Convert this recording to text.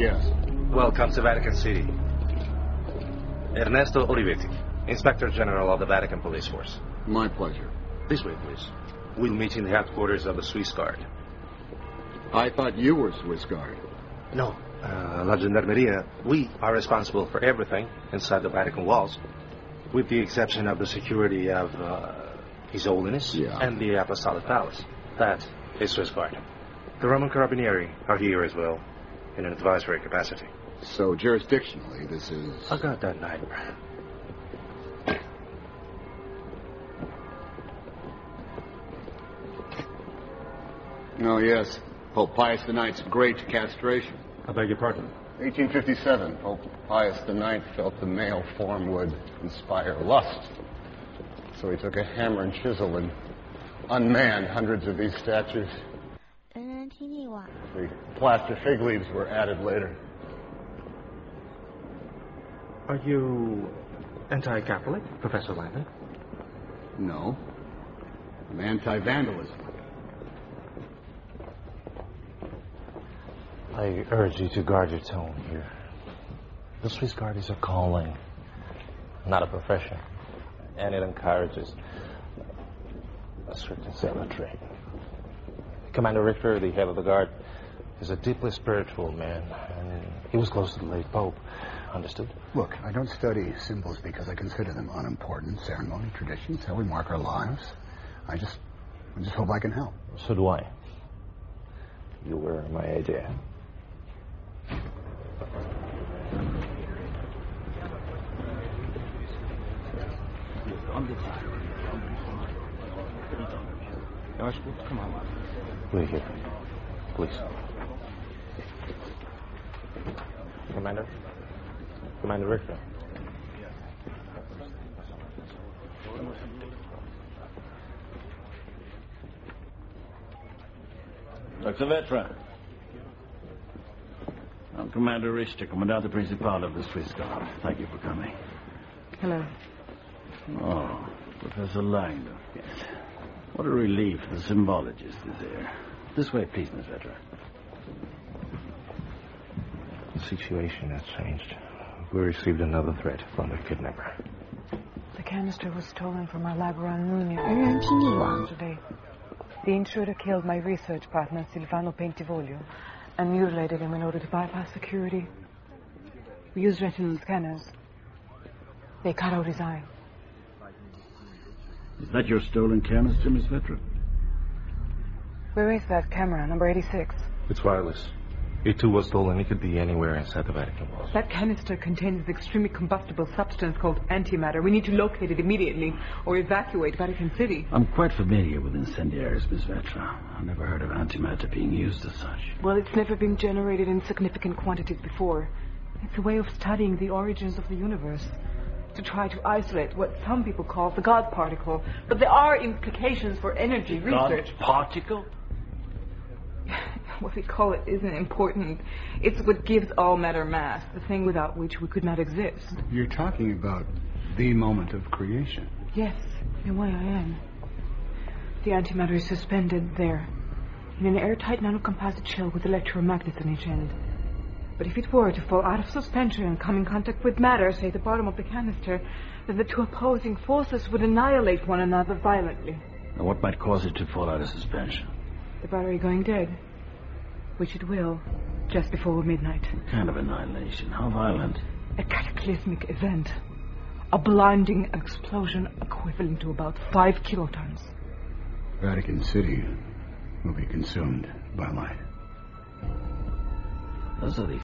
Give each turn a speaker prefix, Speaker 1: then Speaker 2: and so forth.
Speaker 1: Yes.
Speaker 2: Welcome to Vatican City. Ernesto Olivetti, Inspector General of the Vatican Police Force.
Speaker 1: My pleasure.
Speaker 2: This way, please. We'll meet in the headquarters of the Swiss Guard.
Speaker 1: I thought you were Swiss Guard.
Speaker 2: No. La Gendarmeria, we are responsible for everything inside the Vatican walls, with the exception of the security of His Holiness and the Apostolic Palace. That is Swiss Guard. The Roman Carabinieri are here as well, in an advisory capacity.
Speaker 1: So, jurisdictionally, this is...
Speaker 2: I got that night.
Speaker 1: Oh, yes. Pope Pius IX's great castration.
Speaker 2: I beg your pardon?
Speaker 1: 1857, Pope Pius IX felt the male form would inspire lust. So he took a hammer and chisel and unmanned hundreds of these statues. The plaster fig leaves were added later.
Speaker 2: Are you anti-Catholic, Professor Landon?
Speaker 1: No. I'm anti-vandalism.
Speaker 2: I urge you to guard your tone here. The Swiss Guard is a calling, not a profession. And it encourages a certain zealotry. Commander Richter, the head of the guard, is a deeply spiritual man, and he was close to the late Pope. Understood?
Speaker 3: Look, I don't study symbols because I consider them unimportant. Ceremony, traditions, how we mark our lives. I just hope I can help.
Speaker 2: So do I. You were my idea.
Speaker 3: Come on.
Speaker 2: Wait here. Please. Commander? Commander Richter.
Speaker 4: Dr. Vetra. I'm Commander Richter, Commandante Principal of the Swiss Guard. Thank you for coming.
Speaker 5: Hello.
Speaker 4: Oh, Professor Langdon. Yes. What a relief the symbologist is there. This way, please, Miss Vetra.
Speaker 2: The situation has changed. We received another threat from the kidnapper.
Speaker 5: The canister was stolen from our lab around noon today. The intruder killed my research partner, Silvano Pentivoglio, and mutilated him in order to bypass security. We used retinal scanners. They cut out his eye.
Speaker 4: Is that your stolen canister, Miss Vetra?
Speaker 5: Where is that camera, number 86?
Speaker 2: It's wireless. It too was stolen. It could be anywhere inside the Vatican walls.
Speaker 5: That canister contains an extremely combustible substance called antimatter. We need to locate it immediately or evacuate Vatican City.
Speaker 4: I'm quite familiar with incendiaries, Miss Vetra. I've never heard of antimatter being used as such.
Speaker 5: Well, it's never been generated in significant quantities before. It's a way of studying the origins of the universe. To try to isolate what some people call the God particle. But there are implications for energy research.
Speaker 4: God particle?
Speaker 5: What we call it isn't important. It's what gives all matter mass, the thing without which we could not exist.
Speaker 3: You're talking about the moment of creation.
Speaker 5: Yes, in a way I am. The antimatter is suspended there, in an airtight nanocomposite shell with electromagnets on each end. But if it were to fall out of suspension and come in contact with matter, say the bottom of the canister, then the two opposing forces would annihilate one another violently.
Speaker 4: Now, what might cause it to fall out of suspension?
Speaker 5: The battery going dead. Which it will, just before midnight.
Speaker 4: What kind of annihilation? How violent?
Speaker 5: A cataclysmic event. A blinding explosion equivalent to about 5 kilotons.
Speaker 3: Vatican City will be consumed by light.
Speaker 4: Those are the